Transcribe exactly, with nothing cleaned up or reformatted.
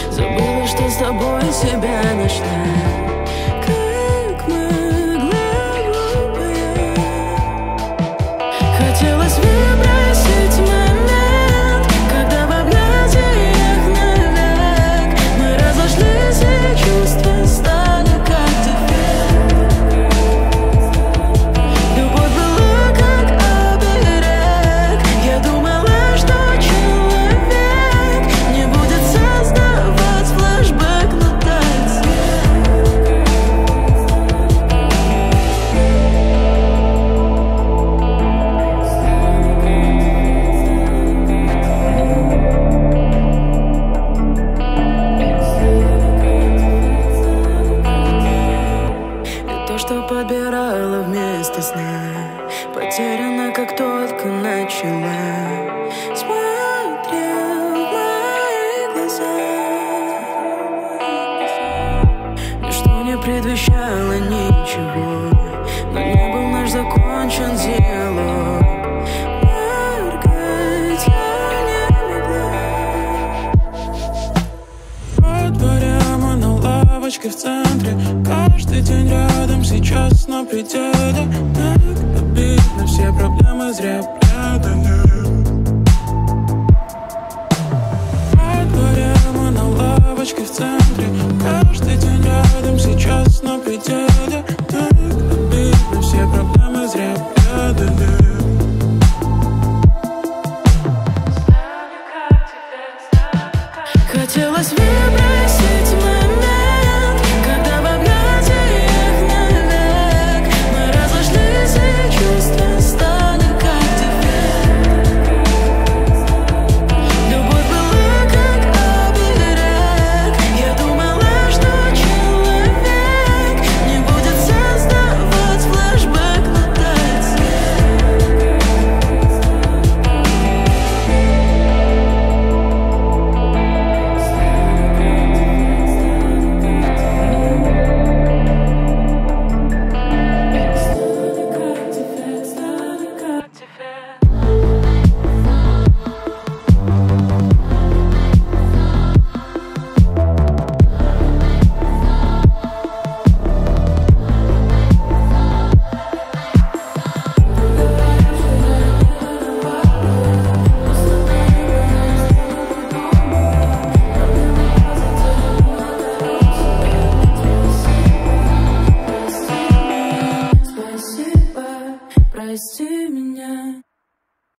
Забыла, что с тобой себя нашла. Как могла глупая. Хотелось выбросить момент, когда в объятиях навек мы разошлись и чувства стали как теперь. Любовь была как оберег. Я думала, что человек не будет создавать флешбэк, но тает свет. И то, что подбирала вместо сна, потеряна, как только начала. Смотрел в мои глаза. Ничто не предвещало ничего, но не был наш закончен диалог. Моргать я не могла. Во дворе мы на лавочке в центре. Каждый день рядом, сейчас на пределе. Так обидно, все проблемы зря преодолел. Во дворе мы на лавочке в центре. Каждый день рядом, сейчас на пределе. Так обидно, все проблемы зря преодолел. Хотелось верить.